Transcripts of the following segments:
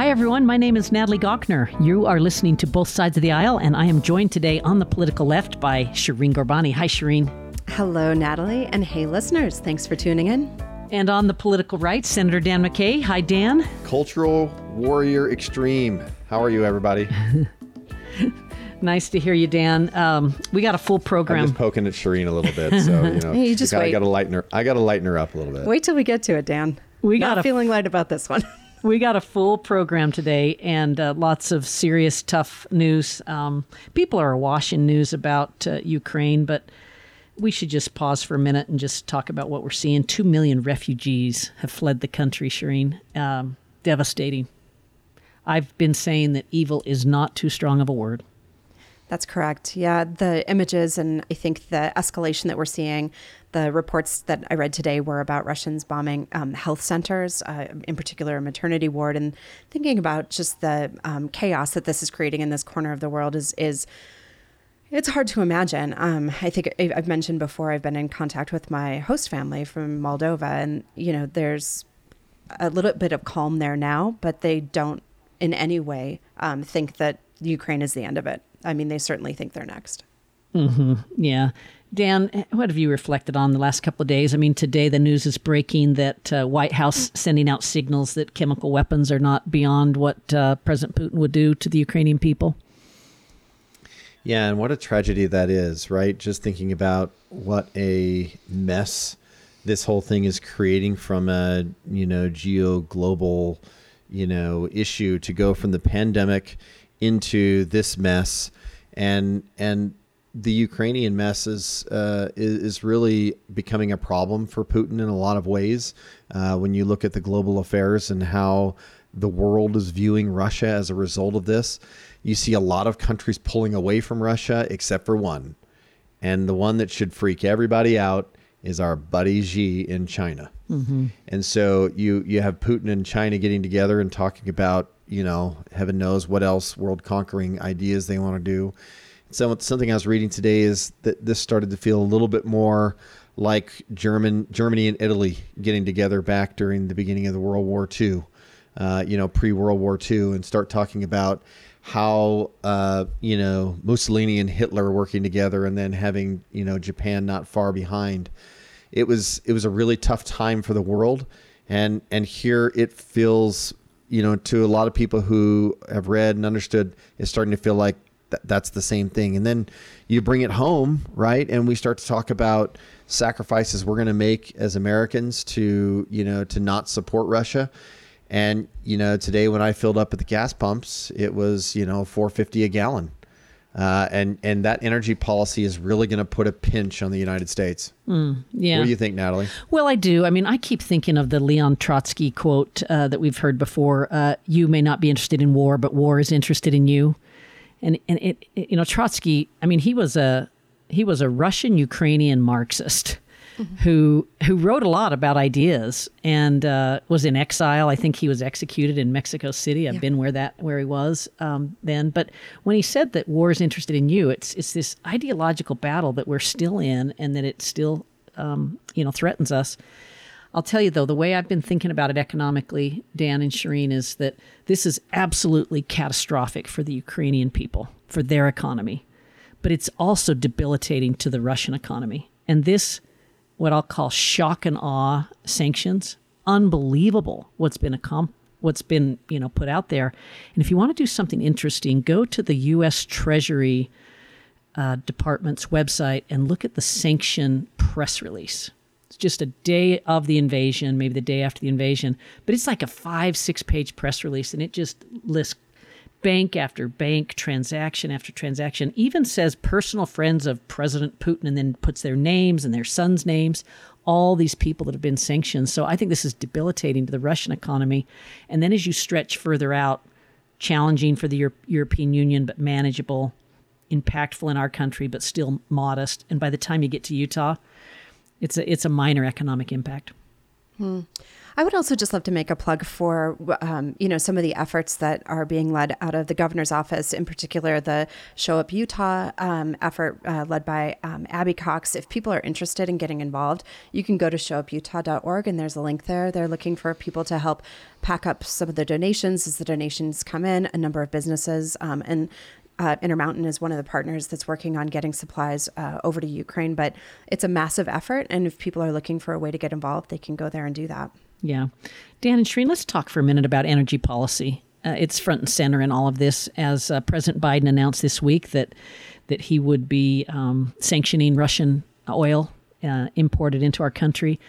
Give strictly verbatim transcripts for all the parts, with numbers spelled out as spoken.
Hi, everyone. My name is Natalie Gochner. You are listening to Both Sides of the Aisle, and I am joined today on the political left by Shireen Ghorbani. Hi, Shireen. Hello, Natalie, and hey, listeners. Thanks for tuning in. And on the political right, Senator Dan McCay. Hi, Dan. Cultural warrior extreme. How are you, everybody? Nice to hear you, Dan. Um, we got a full program. I'm just poking at Shireen a little bit, so you know, you just gotta, wait. I got to lighten her. I got to lighten her up a little bit. Wait till we get to it, Dan. We Not got a, feeling light about this one. We got a full program today and uh, lots of serious, tough news. Um, people are awash in news about uh, Ukraine, but we should just pause for a minute and just talk about what we're seeing. Two million refugees have fled the country, Shireen. Um, devastating. I've been saying that evil is not too strong of a word. That's correct. Yeah, the images and I think the escalation that we're seeing, the reports that I read today were about Russians bombing um, health centers, uh, in particular a maternity ward, and thinking about just the um, chaos that this is creating in this corner of the world is is it's hard to imagine. Um, I think I've mentioned before, I've been in contact with my host family from Moldova, and you know, there's a little bit of calm there now, but they don't in any way um, think that Ukraine is the end of it. I mean, they certainly think they're next. Mm-hmm. Yeah. Dan, what have you reflected on the last couple of days? I mean, today the news is breaking that uh, White House sending out signals that chemical weapons are not beyond what uh, President Putin would do to the Ukrainian people. Yeah, and what a tragedy that is, right? Just thinking about what a mess this whole thing is creating from a, you know, geo-global, you know, issue to go from the pandemic into this mess, and and the Ukrainian mess is, uh, is is really becoming a problem for Putin in a lot of ways. Uh, when you look at the global affairs and how the world is viewing Russia as a result of this, you see a lot of countries pulling away from Russia except for one, and the one that should freak everybody out is our buddy Xi in China. Mm-hmm. And so you you have Putin and China getting together and talking about, you know, heaven knows what else world conquering ideas they want to do. So something I was reading today is that this started to feel a little bit more like German, Germany and Italy getting together back during the beginning of the World War Two, uh, you know, pre-World War Two, and start talking about how, uh, you know, Mussolini and Hitler working together and then having, you know, Japan not far behind. It was it was a really tough time for the world. And and here it feels, you know, to a lot of people who have read and understood, it's starting to feel like th- that's the same thing. And then you bring it home, right? And we start to talk about sacrifices we're going to make as Americans to, you know, to not support Russia. And, you know, today when I filled up at the gas pumps, it was, you know, four fifty a gallon. Uh, and, and that energy policy is really going to put a pinch on the United States. Mm, yeah. What do you think, Natalie? Well, I do. I mean, I keep thinking of the Leon Trotsky quote uh, that we've heard before. Uh, you may not be interested in war, but war is interested in you. And and it, it you know, Trotsky, I mean, he was a he was a Russian Ukrainian Marxist. Mm-hmm. who who wrote a lot about ideas and uh, was in exile. I think he was executed in Mexico City. I've yeah. been where that where he was um, then. But when he said that war is interested in you, it's it's this ideological battle that we're still in, and that it still um, you know threatens us. I'll tell you though, the way I've been thinking about it economically, Dan and Shireen, is that this is absolutely catastrophic for the Ukrainian people, for their economy, but it's also debilitating to the Russian economy. And this, what I'll call shock and awe sanctions, unbelievable what's been accom- what's been you know put out there. And if you want to do something interesting, go to the U S Treasury uh, Department's website and look at the sanction press release. It's just a day of the invasion, maybe the day after the invasion, but it's like a five, six page press release, and it just lists bank after bank, transaction after transaction, even says personal friends of President Putin, and then puts their names and their sons' names, all these people that have been sanctioned. So I think this is debilitating to the Russian economy. And then as you stretch further out, challenging for the Euro- European Union, but manageable, impactful in our country, but still modest. And by the time you get to Utah, it's a, it's a minor economic impact. Hmm. I would also just love to make a plug for, um, you know, some of the efforts that are being led out of the governor's office, in particular, the Show Up Utah um, effort uh, led by um, Abby Cox. If people are interested in getting involved, you can go to show up utah dot org and there's a link there. They're looking for people to help pack up some of the donations as the donations come in, a number of businesses, um, and Uh, Intermountain is one of the partners that's working on getting supplies uh, over to Ukraine, but it's a massive effort. And if people are looking for a way to get involved, they can go there and do that. Yeah. Dan and Shireen, let's talk for a minute about energy policy. Uh, it's front and center in all of this, as uh, President Biden announced this week that that he would be um, sanctioning Russian oil uh, imported into our country.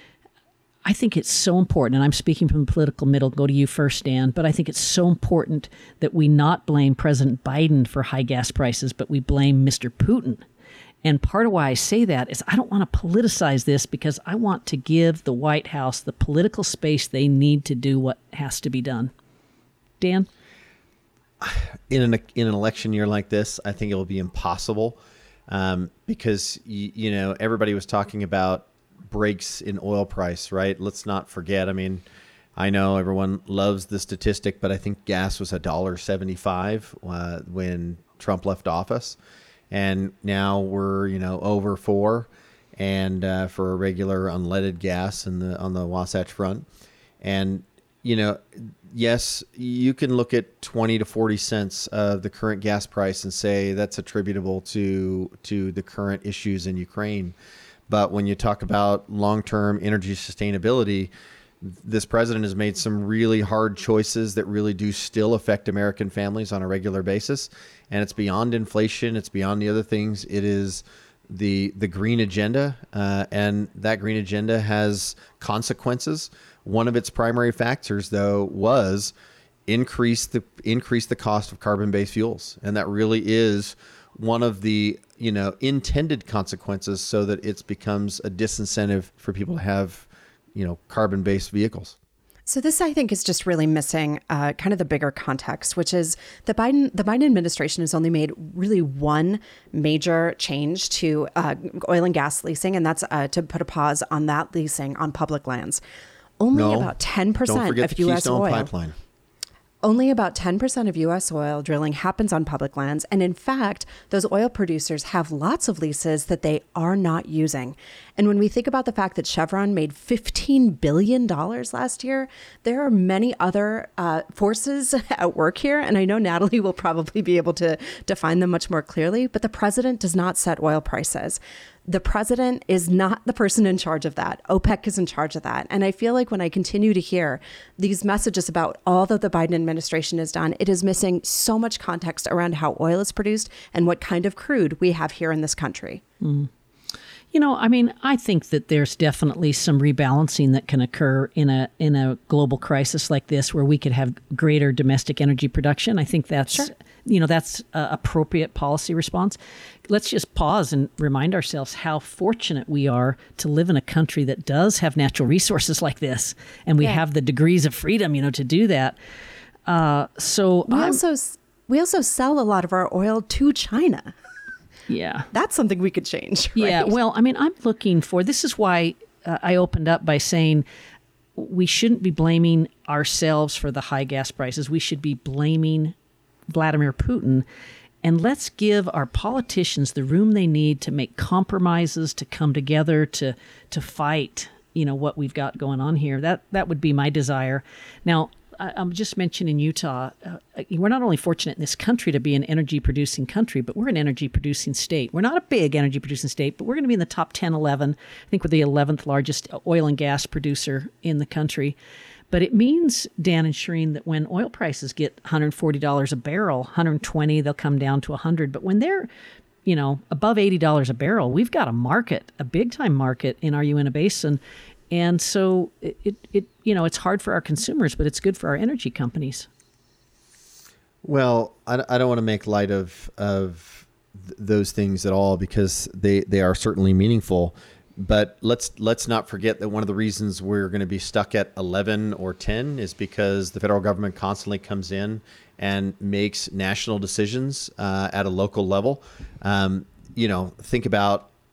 I think it's so important, and I'm speaking from the political middle, go to you first, Dan, but I think it's so important that we not blame President Biden for high gas prices, but we blame Mister Putin. And part of why I say that is I don't want to politicize this, because I want to give the White House the political space they need to do what has to be done. Dan? In an, in an election year like this, I think it will be impossible um, because, you, you know, everybody was talking about breaks in oil price, right? Let's not forget. I mean, I know everyone loves the statistic, but I think gas was a dollar seventy-five uh, when Trump left office, and now we're you know over four, and uh, for a regular unleaded gas in the on the Wasatch Front, and you know, yes, you can look at twenty to forty cents of the current gas price and say that's attributable to to the current issues in Ukraine. But when you talk about long-term energy sustainability, this president has made some really hard choices that really do still affect American families on a regular basis. And it's beyond inflation. It's beyond the other things. It is the the green agenda. Uh, and that green agenda has consequences. One of its primary factors, though, was increase the increase the cost of carbon-based fuels. And that really is one of the you know intended consequences, so that it becomes a disincentive for people to have you know carbon-based vehicles. So this, I think, is just really missing uh, kind of the bigger context, which is the Biden the Biden administration has only made really one major change to uh, oil and gas leasing, and that's uh, to put a pause on that leasing on public lands. Only no, about ten percent don't forget of the U S Keystone oil. Pipeline. Only about ten percent of U S oil drilling happens on public lands. And in fact, those oil producers have lots of leases that they are not using. And when we think about the fact that Chevron made fifteen billion dollars last year, there are many other uh, forces at work here. And I know Natalie will probably be able to define them much more clearly, but the president does not set oil prices. The president is not the person in charge of that. OPEC is in charge of that. And I feel like when I continue to hear these messages about all that the Biden administration has done, it is missing so much context around how oil is produced and what kind of crude we have here in this country. Mm. You know, I mean, I think that there's definitely some rebalancing that can occur in a in a global crisis like this, where we could have greater domestic energy production. I think that's, sure. you know, that's a appropriate policy response. Let's just pause and remind ourselves how fortunate we are to live in a country that does have natural resources like this, and we yeah. have the degrees of freedom, you know, to do that. Uh, so we I'm, also we also sell a lot of our oil to China. Yeah. That's something we could change. Right? Yeah. Well, I mean, I'm looking for, this is why uh, I opened up by saying we shouldn't be blaming ourselves for the high gas prices. We should be blaming Vladimir Putin. And let's give our politicians the room they need to make compromises, to come together, to to fight, you know, what we've got going on here. That that would be my desire. Now, I'm just mentioning Utah. Uh, we're not only fortunate in this country to be an energy producing country, but we're an energy producing state. We're not a big energy producing state, but we're going to be in the top ten, eleven. I think we're the eleventh largest oil and gas producer in the country. But it means, Dan and Shireen, that when oil prices get one hundred forty dollars a barrel, one hundred twenty, they'll come down to one hundred. But when they're, you know, above eighty dollars a barrel, we've got a market, a big time market in our Uinta Basin. And so it, it, it, you know, it's hard for our consumers, but it's good for our energy companies. Well, I, I don't want to make light of of th- those things at all, because they, they are certainly meaningful. But let's let's not forget that one of the reasons we're going to be stuck at eleven or ten is because the federal government constantly comes in and makes national decisions uh, at a local level. Um, you know, think about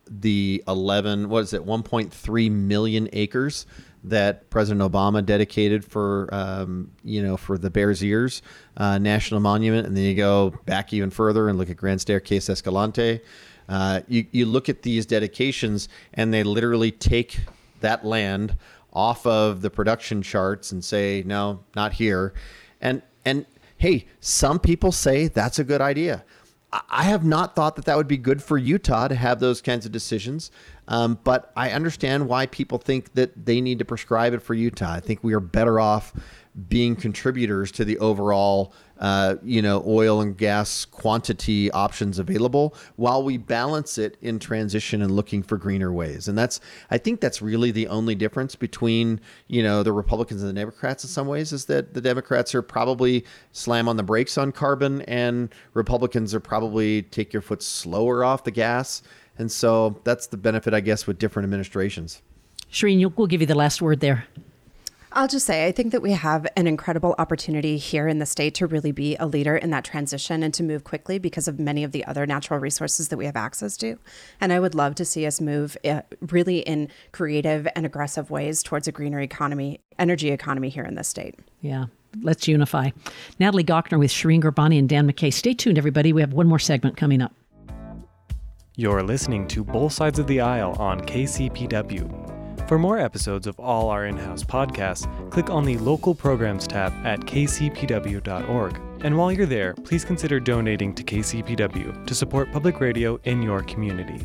the eleven, what is it, one point three million acres that President Obama dedicated for, um, you know, for the Bears Ears uh, National Monument. And then you go back even further and look at Grand Staircase Escalante. Uh, you, you look at these dedications and they literally take that land off of the production charts and say, no, not here. And, and hey, some people say that's a good idea. I have not thought that that would be good for Utah to have those kinds of decisions. Um, but I understand why people think that they need to prescribe it for Utah. I think we are better off being contributors to the overall, uh, you know, oil and gas quantity options available while we balance it in transition and looking for greener ways. And that's, I think that's really the only difference between, you know, the Republicans and the Democrats in some ways, is that the Democrats are probably slam on the brakes on carbon and Republicans are probably take your foot slower off the gas. And so that's the benefit, I guess, with different administrations. Shireen, you'll, we'll give you the last word there. I'll just say, I think that we have an incredible opportunity here in the state to really be a leader in that transition and to move quickly because of many of the other natural resources that we have access to. And I would love to see us move uh, really in creative and aggressive ways towards a greener economy, energy economy here in the state. Yeah, let's unify. Natalie Gochnour with Shireen Ghorbani and Dan McKay. Stay tuned, everybody. We have one more segment coming up. You're listening to Both Sides of the Aisle on K C P W. For more episodes of all our in-house podcasts, click on the Local Programs tab at k c p w dot org. And while you're there, please consider donating to K C P W to support public radio in your community.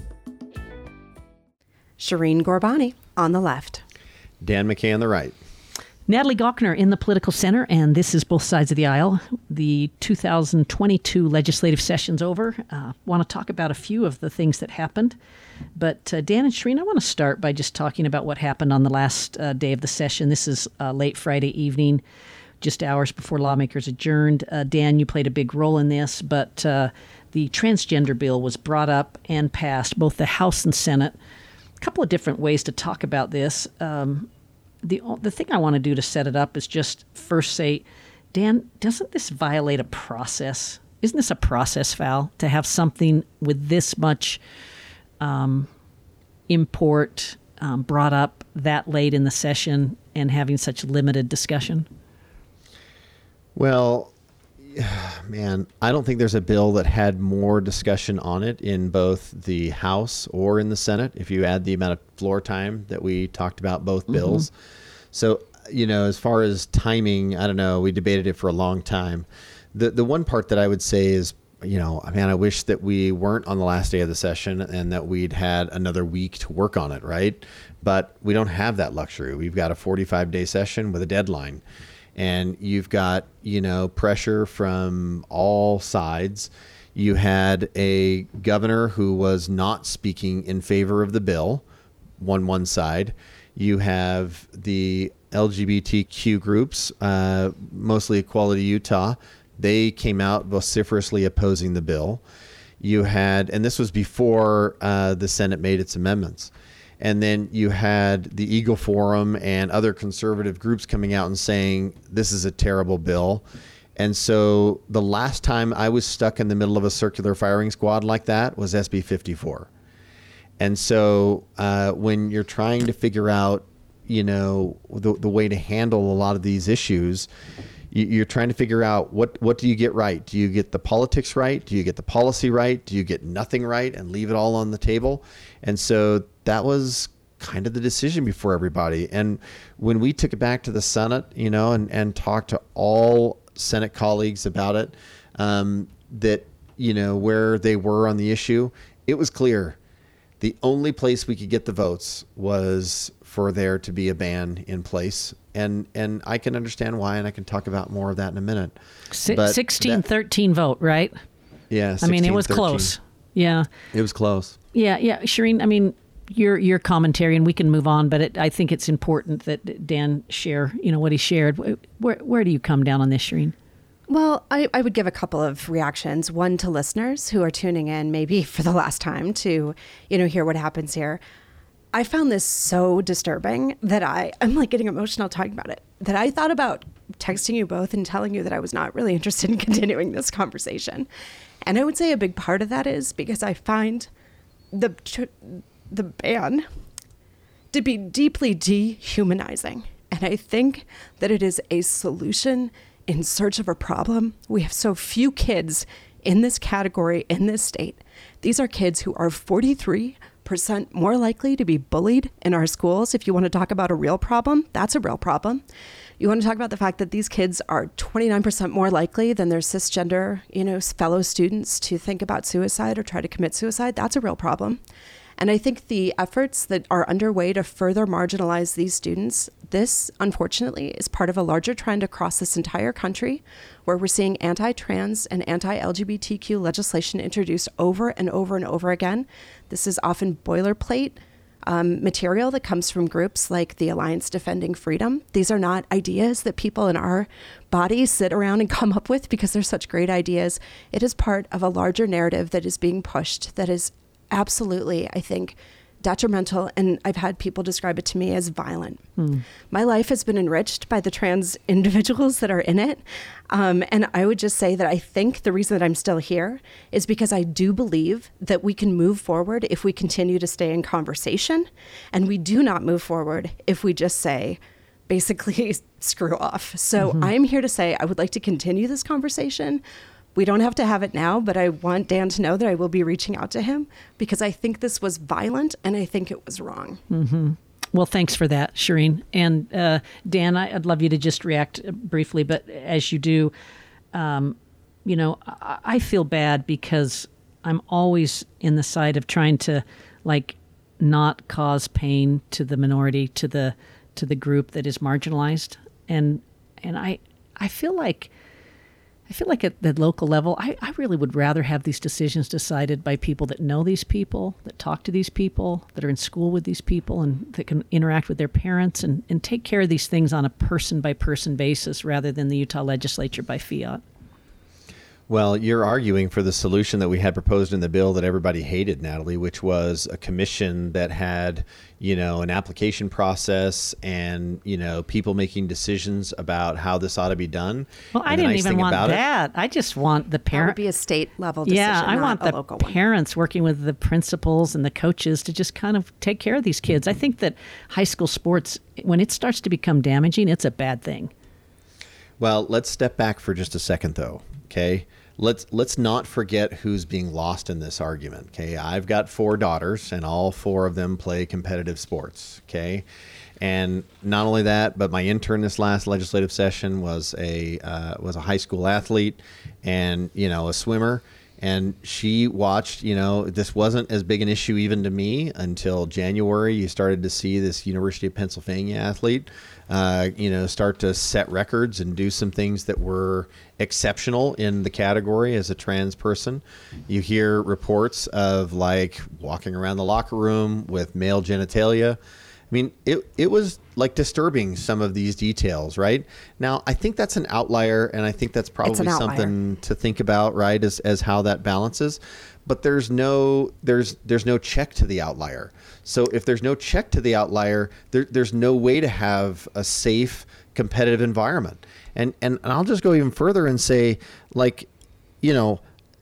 Shireen Ghorbani on the left. Dan McKay on the right. Natalie Gochnour in the Political Center, and this is Both Sides of the Aisle. The two thousand twenty-two legislative session's over. I uh, want to talk about a few of the things that happened. But uh, Dan and Shireen, I want to start by just talking about what happened on the last uh, day of the session. This is uh, late Friday evening, just hours before lawmakers adjourned. Uh, Dan, you played a big role in this, but uh, the transgender bill was brought up and passed, both the House and Senate. A couple of different ways to talk about this. Um, The the thing I want to do to set it up is just first say, Dan, doesn't this violate a process? Isn't this a process foul to have something with this much um, import um, brought up that late in the session and having such limited discussion? Well, man, I don't think there's a bill that had more discussion on it in both the House or in the Senate, if you add the amount of floor time that we talked about both bills. Mm-hmm. So, you know, as far as timing, I don't know, we debated it for a long time. The the one part that I would say is, you know, man, I wish that we weren't on the last day of the session and that we'd had another week to work on it, right? But we don't have that luxury. We've got a forty-five day session with a deadline. And you've got, you know, pressure from all sides. You had a governor who was not speaking in favor of the bill, on one side. You have the L G B T Q groups, uh, mostly Equality Utah. They came out vociferously opposing the bill. You had, and this was before uh, the Senate made its amendments. And then you had the Eagle Forum and other conservative groups coming out and saying, this is a terrible bill. And so the last time I was stuck in the middle of a circular firing squad like that was S B fifty-four. And so uh, when you're trying to figure out, you know, the, the way to handle a lot of these issues, you, you're trying to figure out what, what do you get right? Do you get the politics right? Do you get the policy right? Do you get nothing right and leave it all on the table? And so that was kind of the decision before everybody. And when we took it back to the Senate, you know, and, and talked to all Senate colleagues about it, um, that, you know, where they were on the issue, it was clear. The only place we could get the votes was for there to be a ban in place. And and I can understand why, and I can talk about more of that in a minute. sixteen thirteen vote, right? Yeah. I mean, it was close. Yeah. It was close. Yeah, yeah. Shireen, I mean, your your commentary, and we can move on, but it, I think it's important that Dan share, you know, what he shared. Where where do you come down on this, Shireen? Well, I, I would give a couple of reactions. One to listeners who are tuning in maybe for the last time to, you know, hear what happens here. I found this so disturbing that I, I'm like getting emotional talking about it, that I thought about texting you both and telling you that I was not really interested in continuing this conversation. And I would say a big part of that is because I find the the ban to be deeply dehumanizing. And I think that it is a solution in search of a problem. We have so few kids in this category in this state. These are kids who are forty-three percent more likely to be bullied in our schools. If you want to talk about a real problem, that's a real problem. You want to talk about the fact that these kids are twenty-nine percent more likely than their cisgender, you know, fellow students to think about suicide or try to commit suicide. That's a real problem. And I think the efforts that are underway to further marginalize these students, this, unfortunately, is part of a larger trend across this entire country where we're seeing anti-trans and anti-L G B T Q legislation introduced over and over and over again. This is often boilerplate um, material that comes from groups like the Alliance Defending Freedom. These are not ideas that people in our bodies sit around and come up with because they're such great ideas. It is part of a larger narrative that is being pushed that is absolutely, I think, detrimental. And I've had people describe it to me as violent. Hmm. My life has been enriched by the trans individuals that are in it. Um, and I would just say that I think the reason that I'm still here is because I do believe that we can move forward if we continue to stay in conversation. And we do not move forward if we just say, basically, screw off. So mm-hmm. I'm here to say I would like to continue this conversation. We don't have to have it now, but I want Dan to know that I will be reaching out to him because I think this was violent and I think it was wrong. Mm-hmm. Well, thanks for that, Shireen. And uh, Dan, I'd love you to just react briefly, but as you do, um, you know, I, I feel bad because I'm always in the side of trying to, like, not cause pain to the minority, to the to the group that is marginalized, and and I I feel like. I feel like at the local level, I, I really would rather have these decisions decided by people that know these people, that talk to these people, that are in school with these people, and that can interact with their parents and, and take care of these things on a person-by-person basis rather than the Utah legislature by fiat. Well, you're arguing for the solution that we had proposed in the bill that everybody hated, Natalie, which was a commission that had, you know, an application process and, you know, people making decisions about how this ought to be done. Well, I didn't even want that. I just want the parent. That would be a state level decision. Yeah, I want the parents working with the principals and the coaches to just kind of take care of these kids. I think that high school sports, when it starts to become damaging, it's a bad thing. Well, let's step back for just a second, though. Okay, let's let's not forget who's being lost in this argument. Okay, I've got four daughters, and all four of them play competitive sports. Okay, and not only that, but my intern this last legislative session was a uh, was a high school athlete, and you know a swimmer. And she watched, you know, this wasn't as big an issue even to me until January. You started to see this University of Pennsylvania athlete, uh, you know, start to set records and do some things that were exceptional in the category as a trans person. You hear reports of like walking around the locker room with male genitalia. I mean, it it was like disturbing, some of these details, right? Now, I think that's an outlier, and I think that's probably something to think about, right, as as how that balances. But there's no there's there's no check to the outlier. So if there's no check to the outlier, there, there's no way to have a safe, competitive environment. And, and and I'll just go even further and say, like, you know,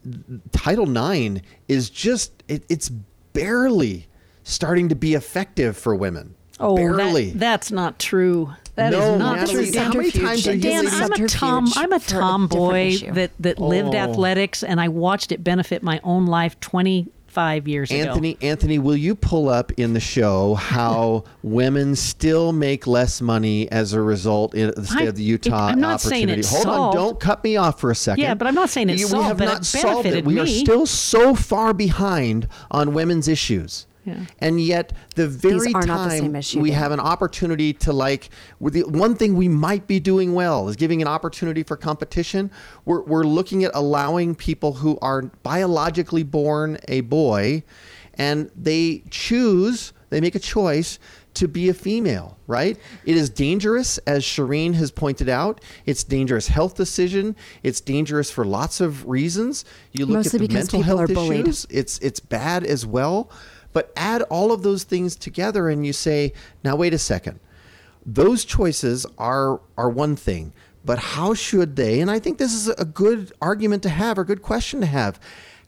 Title nine is just it, it's barely starting to be effective for women. Oh, barely. That, that's not true. That no, is not Natalie, true. How many times are you Dan, I'm a tom. I'm a tomboy that that oh. lived athletics, and I watched it benefit my own life twenty-five years Anthony, ago. Anthony, will you pull up in the show how women still make less money as a result in the state I, of the Utah I'm not opportunity? Saying it's Hold solved. on, don't cut me off for a second. Yeah, but I'm not saying it's you, solved. We have but not it solved it. We me. are still so far behind on women's issues. Yeah. And yet, the very time the we have an opportunity to, like, the one thing we might be doing well is giving an opportunity for competition. We're, we're looking at allowing people who are biologically born a boy, and they choose, they make a choice to be a female, right? It is dangerous, as Shireen has pointed out. It's dangerous health decision. It's dangerous for lots of reasons. You look Mostly at the mental health issues. It's it's bad as well. But add all of those things together and you say, now, wait a second. Those choices are are one thing, but how should they, and I think this is a good argument to have or a good question to have,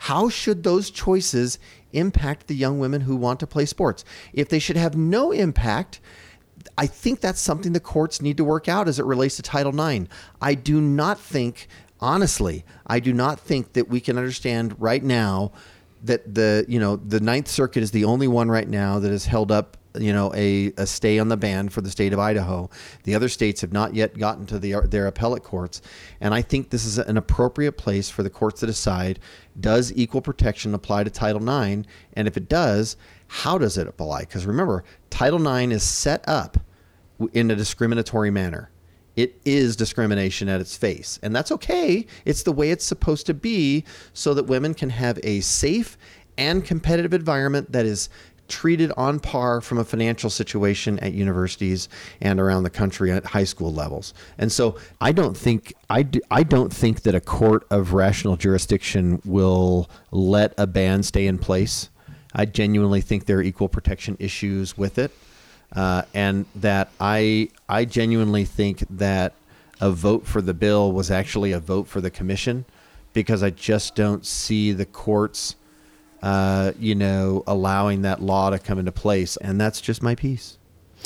how should those choices impact the young women who want to play sports? If they should have no impact, I think that's something the courts need to work out as it relates to Title nine. I do not think, honestly, I do not think that we can understand right now that the, you know, the Ninth Circuit is the only one right now that has held up, you know, a, a stay on the ban for the state of Idaho. The other states have not yet gotten to the, their appellate courts. And I think this is an appropriate place for the courts to decide, does equal protection apply to Title nine? And if it does, how does it apply? Because remember, Title nine is set up in a discriminatory manner. It is discrimination at its face. And that's okay. It's the way it's supposed to be so that women can have a safe and competitive environment that is treated on par from a financial situation at universities and around the country at high school levels. And so I don't think I, do, I don't think that a court of rational jurisdiction will let a ban stay in place. I genuinely think there are equal protection issues with it. Uh, and that I I genuinely think that a vote for the bill was actually a vote for the commission, because I just don't see the courts, uh, you know, allowing that law to come into place. And that's just my piece.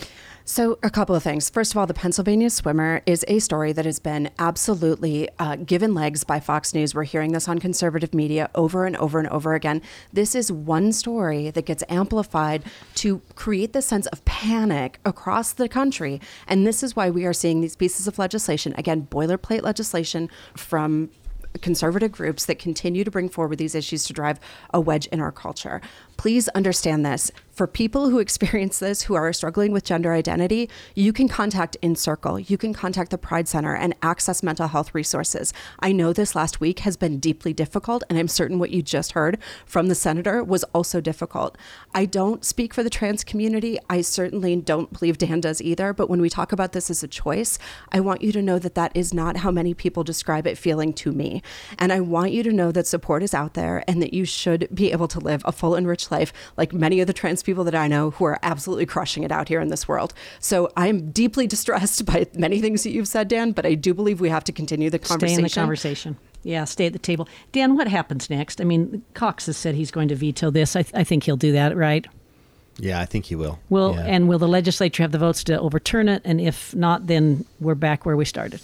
So a couple of things. First of all, the Pennsylvania swimmer is a story that has been absolutely uh, given legs by Fox News. We're hearing this on conservative media over and over and over again. This is one story that gets amplified to create this sense of panic across the country. And this is why we are seeing these pieces of legislation, again, boilerplate legislation from conservative groups that continue to bring forward these issues to drive a wedge in our culture. Please understand this. For people who experience this, who are struggling with gender identity, you can contact Encircle. You can contact the Pride Center and access mental health resources. I know this last week has been deeply difficult, and I'm certain what you just heard from the senator was also difficult. I don't speak for the trans community. I certainly don't believe Dan does either. But when we talk about this as a choice, I want you to know that that is not how many people describe it feeling to me. And I want you to know that support is out there and that you should be able to live a full and rich life like many of the trans people that I know who are absolutely crushing it out here in this world. So I'm deeply distressed by many things that you've said, Dan, but I do believe we have to continue the conversation. Stay in the conversation. Yeah, stay at the table. Dan, what happens next? I mean, Cox has said he's going to veto this. I, th- I think he'll do that, right? Yeah, I think he will. Will yeah. And will the legislature have the votes to overturn it? And if not, then we're back where we started.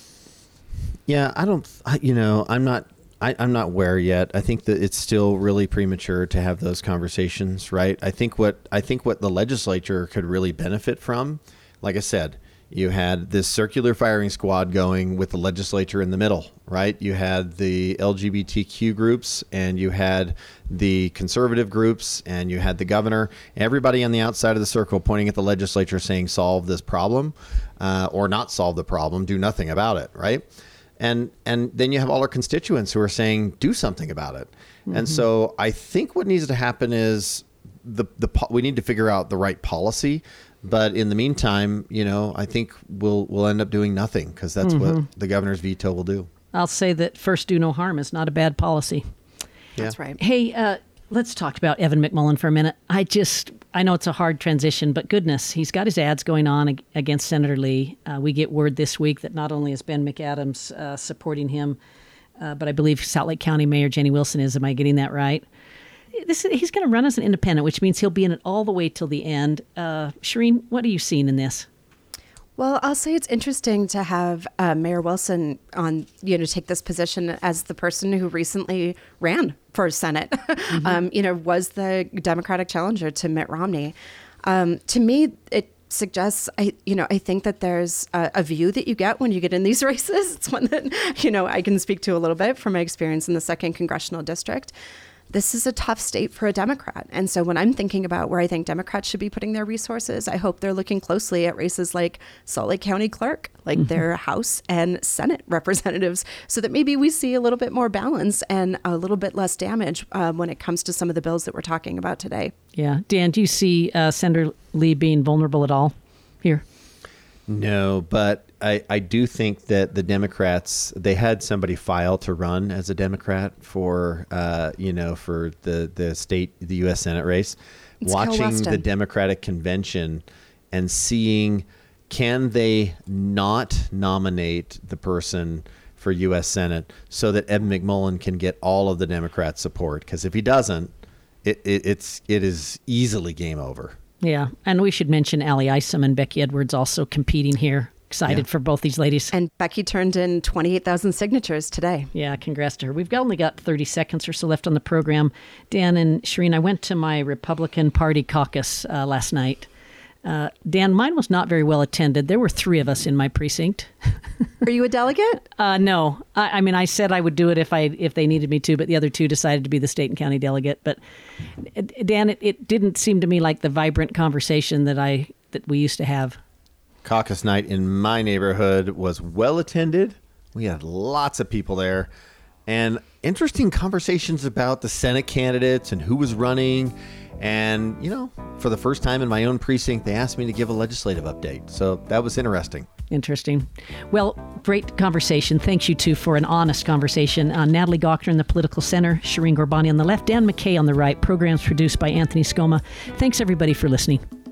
Yeah, I don't, I, you know, I'm not, I, I'm not where yet. I think that it's still really premature to have those conversations, right? I think what, I think what the legislature could really benefit from, like I said, you had this circular firing squad going with the legislature in the middle, right? You had the L G B T Q groups and you had the conservative groups and you had the governor, everybody on the outside of the circle pointing at the legislature saying, solve this problem uh, or not solve the problem, do nothing about it, right? And and then you have all our constituents who are saying, do something about it. Mm-hmm. And so I think what needs to happen is the the we need to figure out the right policy. But in the meantime, you know, I think we'll we'll end up doing nothing because that's mm-hmm. what the governor's veto will do. I'll say that first do no harm is not a bad policy. Yeah. That's right. Hey, uh, let's talk about Evan McMullin for a minute. I just, I know it's a hard transition, but goodness, he's got his ads going on ag- against Senator Lee. Uh, we get word this week that not only is Ben McAdams uh, supporting him, uh, but I believe Salt Lake County Mayor Jenny Wilson is. Am I getting that right? This, he's going to run as an independent, which means he'll be in it all the way till the end. Uh, Shireen, what are you seeing in this? Well, I'll say it's interesting to have uh, Mayor Wilson on, you know, take this position as the person who recently ran for Senate, mm-hmm. um, you know, was the Democratic challenger to Mitt Romney. Um, to me, it suggests, I, you know, I think that there's a, a view that you get when you get in these races. It's one that, you know, I can speak to a little bit from my experience in the second congressional district. This is a tough state for a Democrat. And so when I'm thinking about where I think Democrats should be putting their resources, I hope they're looking closely at races like Salt Lake County Clerk, like mm-hmm. their House and Senate representatives, so that maybe we see a little bit more balance and a little bit less damage uh, when it comes to some of the bills that we're talking about today. Yeah. Dan, do you see uh, Senator Lee being vulnerable at all here? No, but I, I do think that the Democrats, they had somebody file to run as a Democrat for, uh, you know, for the, the state, the U S Senate race. It's Watching the Democratic convention and seeing, can they not nominate the person for U S Senate so that Evan McMullin can get all of the Democrat support. Because if he doesn't, it, it, it's, it is easily game over. Yeah. And we should mention Allie Isom and Becky Edwards also competing here. Excited yeah. for both these ladies. And Becky turned in twenty-eight thousand signatures today. Yeah, congrats to her. We've only got thirty seconds or so left on the program. Dan and Shireen, I went to my Republican Party caucus uh, last night. Uh, Dan, mine was not very well attended. There were three of us in my precinct. Are you a delegate? uh, no. I, I mean, I said I would do it if I if they needed me to, but the other two decided to be the state and county delegate. But Dan, it, it didn't seem to me like the vibrant conversation that I that we used to have. Caucus night in my neighborhood was well attended. We had lots of people there and interesting conversations about the Senate candidates and who was running. And, you know, for the first time in my own precinct, they asked me to give a legislative update. So that was interesting. Interesting. Well, great conversation. Thanks, you two, for an honest conversation. Uh, Natalie Gawker in the Political Center, Shireen Ghorbani on the left, Dan McKay on the right. Programs produced by Anthony Scoma. Thanks, everybody, for listening.